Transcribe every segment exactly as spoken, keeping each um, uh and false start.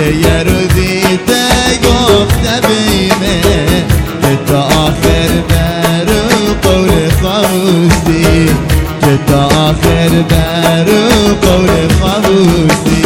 که یه روزی ته گفته بیمه که تا آخر برو قول خاموشی که تا آخر برو قول خاموشی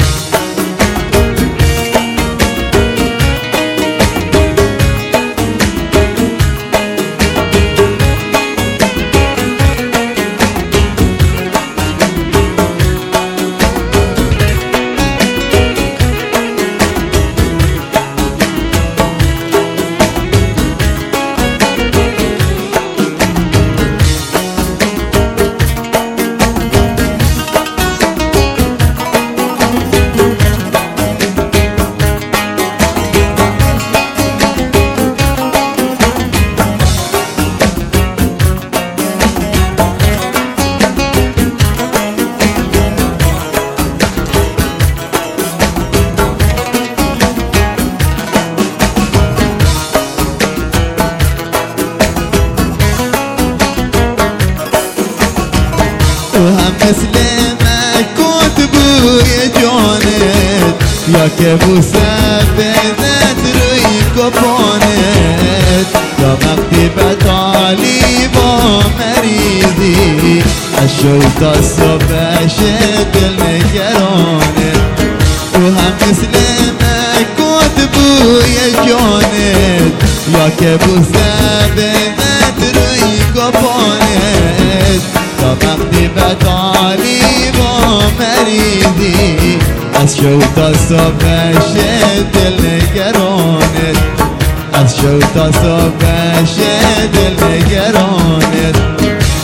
تو هم مثل مکوت بوی جانت یا که بوسه بزد روی کپانت یا وقتی بطالی با مریضی از شو تا صبح دل نگرانت تو هم مثل مکوت بوی جانت یا که بوسه بزد روی کپانت تا وقتی بطالی با مریضی از شو تا صبح دل نگرانت از شو تا صبح دل نگرانت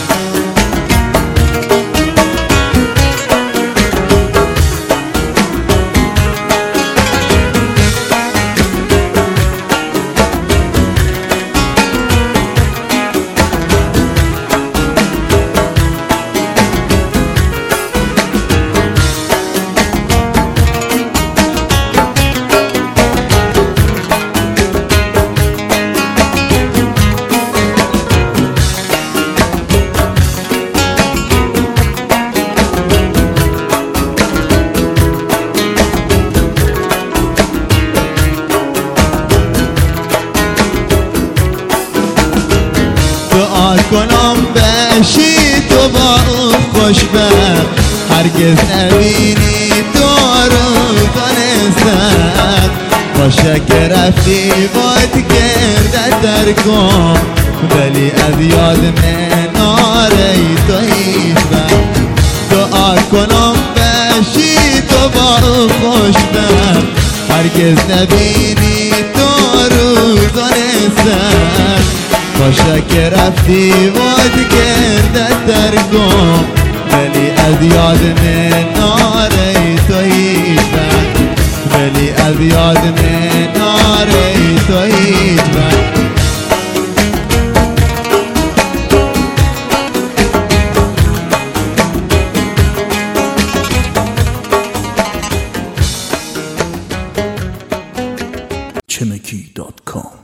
دعا کنم بشی تو با او خوشبخت هرگز نبینی تو رو دانستن باشه که رفتی باید کرده در کن ولی از یاد مناره تو هیچ وقت دعا کنم بشی تو با او خوشبخت هرگز نبینی تو رو دانستن باشه که رفتی واد کرده در گم ولی از یاد مناره تو هیچ وقت ولی از یاد مناره تو هیچ وقت چمکی دات کام